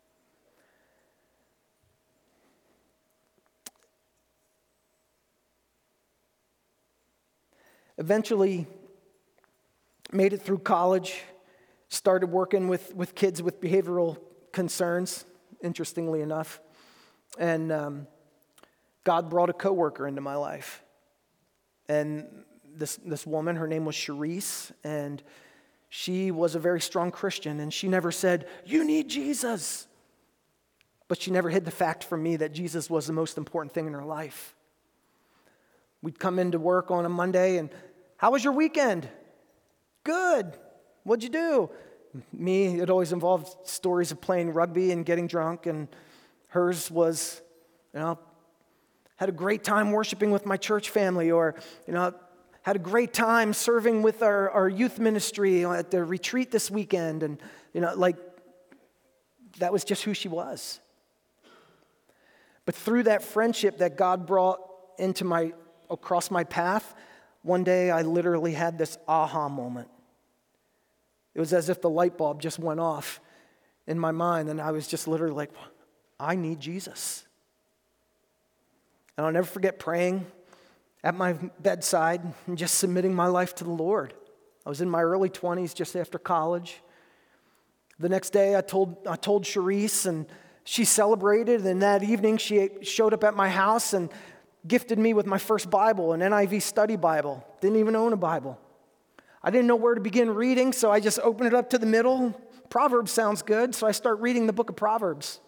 Eventually made it through college, started working with, with kids with behavioral concerns, interestingly enough. And um, God brought a coworker into my life. And this, this woman, her name was Charisse, and she was a very strong Christian, and she never said, "You need Jesus." But she never hid the fact from me that Jesus was the most important thing in her life. We'd come into work on a Monday and, "How was your weekend?" "Good." "What'd you do?" Me, it always involved stories of playing rugby and getting drunk, and hers was, you know, had a great time worshiping with my church family, or, you know, had a great time serving with our, our youth ministry at the retreat this weekend, and, you know, like, that was just who she was. But through that friendship that God brought into my, across my path, one day I literally had this aha moment. It was as if the light bulb just went off in my mind, and I was just literally like, I need Jesus. And I'll never forget praying at my bedside and just submitting my life to the Lord. I was in my early twenties, just after college. The next day I told I told Charisse, and she celebrated, and that evening she showed up at my house and gifted me with my first Bible, an N I V study Bible. Didn't even own a Bible. I didn't know where to begin reading, so I just opened it up to the middle. Proverbs sounds good, so I start reading the book of Proverbs.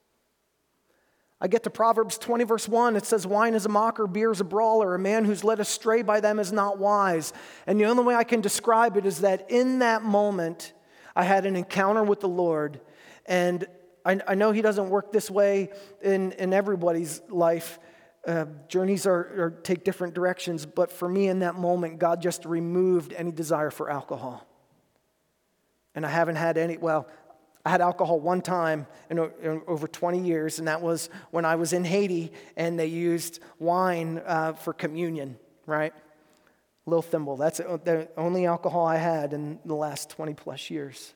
I get to Proverbs twenty, verse one. It says, "Wine is a mocker, beer is a brawler. A man who's led astray by them is not wise." And the only way I can describe it is that in that moment, I had an encounter with the Lord. And I, I know He doesn't work this way in, in everybody's life. Uh, journeys are, are take different directions. But for me in that moment, God just removed any desire for alcohol. And I haven't had any, well, I had alcohol one time in, in over twenty years, and that was when I was in Haiti, and they used wine uh, for communion, right? Little thimble. That's the only alcohol I had in the last twenty plus years.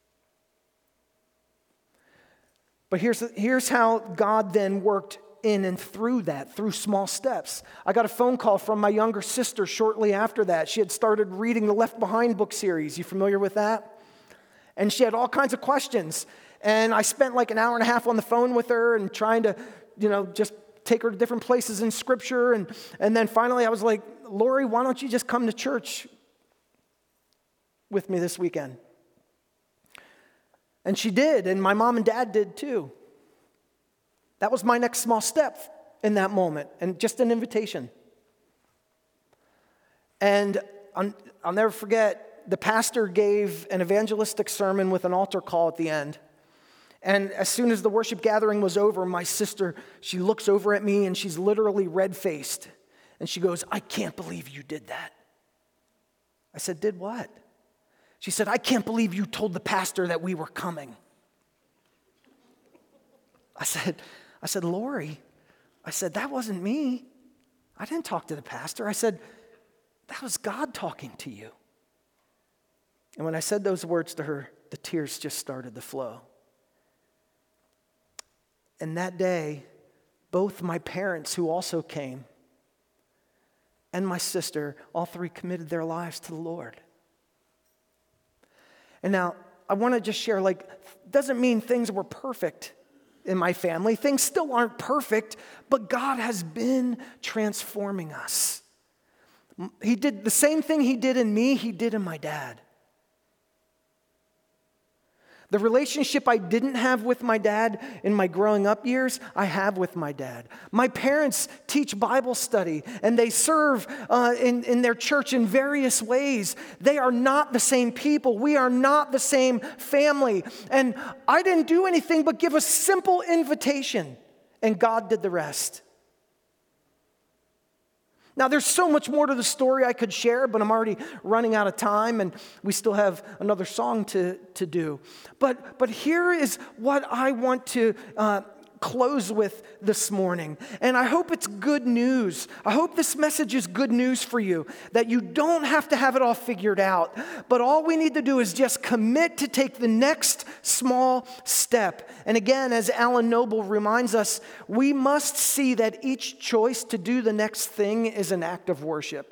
But here's, here's how God then worked in and through that, through small steps. I got a phone call from my younger sister shortly after that. She had started reading the Left Behind book series. You familiar with that? And she had all kinds of questions. And I spent like an hour and a half on the phone with her and trying to, you know, just take her to different places in Scripture. And, and then finally I was like, "Lori, why don't you just come to church with me this weekend?" And she did, and my mom and dad did too. That was my next small step in that moment, and just an invitation. And I'll, I'll never forget, the pastor gave an evangelistic sermon with an altar call at the end. And as soon as the worship gathering was over, my sister, she looks over at me and she's literally red-faced. And she goes, "I can't believe you did that." I said, "Did what?" She said, "I can't believe you told the pastor that we were coming." I said, I said, "Lori," I said, "that wasn't me. I didn't talk to the pastor." I said, "That was God talking to you." And when I said those words to her, the tears just started to flow. And that day, both my parents, who also came, and my sister, all three committed their lives to the Lord. And now, I want to just share, like, doesn't mean things were perfect in my family. Things still aren't perfect, but God has been transforming us. He did the same thing He did in me, He did in my dad. The relationship I didn't have with my dad in my growing up years, I have with my dad. My parents teach Bible study and they serve uh, in, in their church in various ways. They are not the same people. We are not the same family. And I didn't do anything but give a simple invitation, and God did the rest. Now, there's so much more to the story I could share, but I'm already running out of time, and we still have another song to, to do. But, but here is what I want to uh, close with this morning. And I hope it's good news. I hope this message is good news for you, that you don't have to have it all figured out, but all we need to do is just commit to take the next small step. And again, as Alan Noble reminds us, we must see that each choice to do the next thing is an act of worship.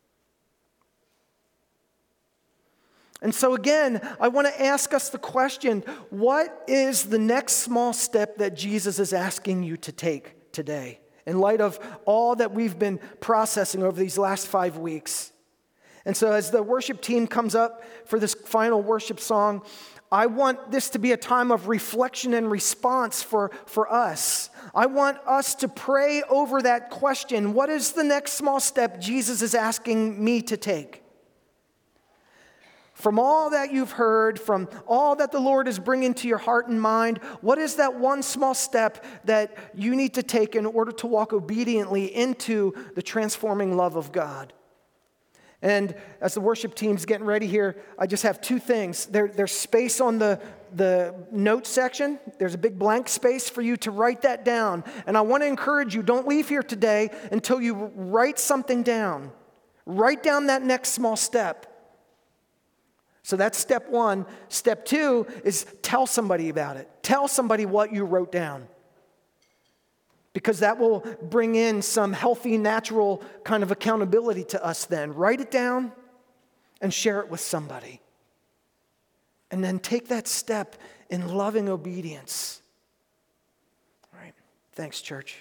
And so again, I want to ask us the question, what is the next small step that Jesus is asking you to take today in light of all that we've been processing over these last five weeks? And so as the worship team comes up for this final worship song, I want this to be a time of reflection and response for, for us. I want us to pray over that question, what is the next small step Jesus is asking me to take? From all that you've heard, from all that the Lord is bringing to your heart and mind, what is that one small step that you need to take in order to walk obediently into the transforming love of God? And as the worship team's getting ready here, I just have two things. There, there's space on the, the notes section. There's a big blank space for you to write that down. And I want to encourage you, don't leave here today until you write something down. Write down that next small step. So that's step one. Step two is tell somebody about it. Tell somebody what you wrote down. Because that will bring in some healthy, natural kind of accountability to us then. Write it down and share it with somebody. And then take that step in loving obedience. All right. Thanks, church.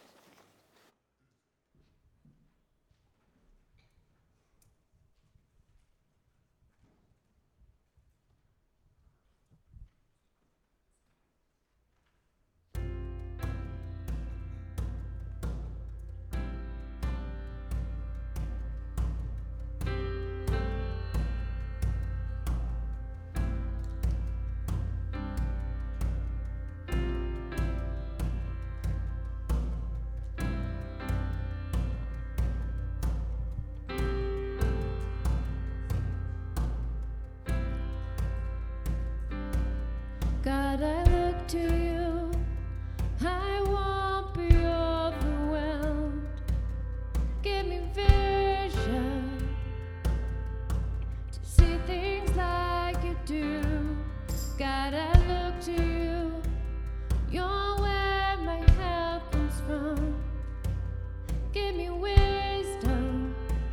God, I look to you. I won't be overwhelmed. Give me vision to see things like you do. God, I look to you. You're where my help comes from. Give me wisdom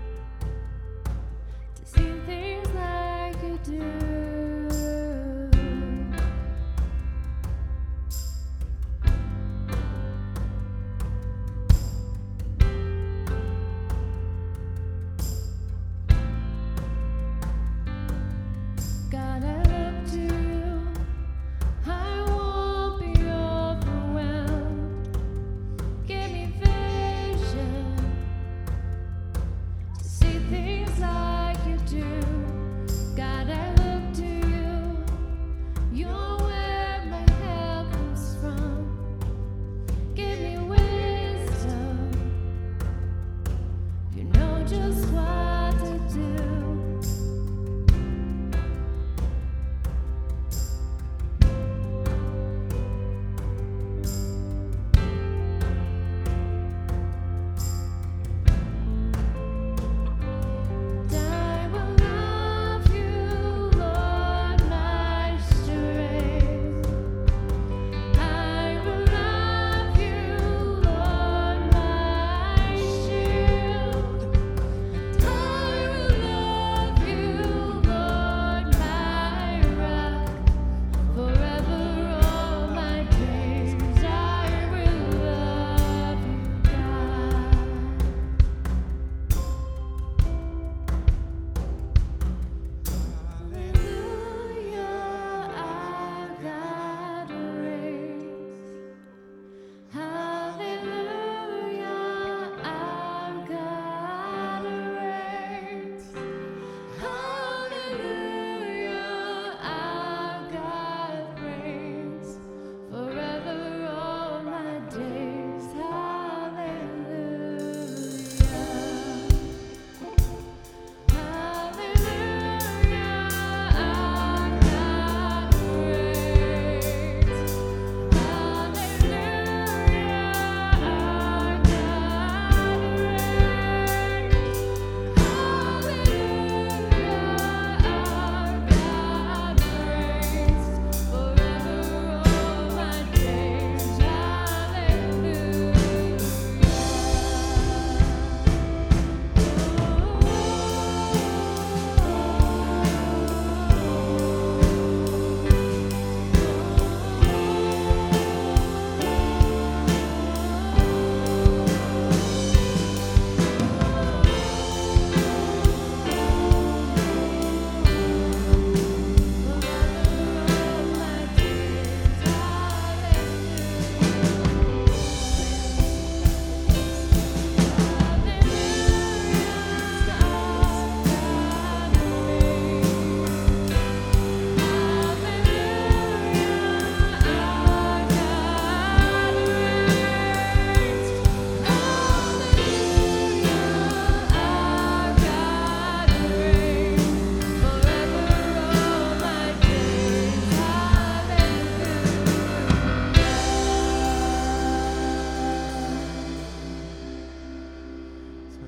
to see things like you do.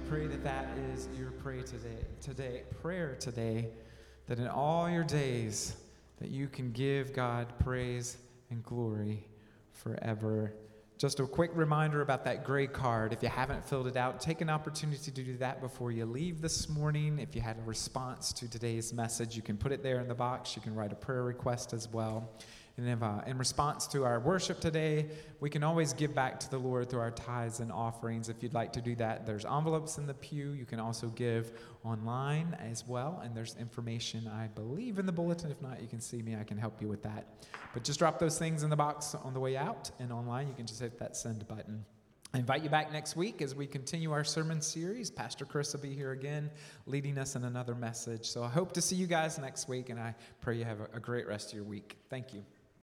pray that that is your pray today, today, prayer today, that in all your days that you can give God praise and glory forever. Just a quick reminder about that gray card. If you haven't filled it out, take an opportunity to do that before you leave this morning. If you had a response to today's message, you can put it there in the box. You can write a prayer request as well. And if, uh, in response to our worship today, we can always give back to the Lord through our tithes and offerings. If you'd like to do that, there's envelopes in the pew. You can also give online as well. And there's information, I believe, in the bulletin. If not, you can see me. I can help you with that. But just drop those things in the box on the way out. And online, you can just hit that send button. I invite you back next week as we continue our sermon series. Pastor Chris will be here again, leading us in another message. So I hope to see you guys next week, and I pray you have a, a great rest of your week. Thank you.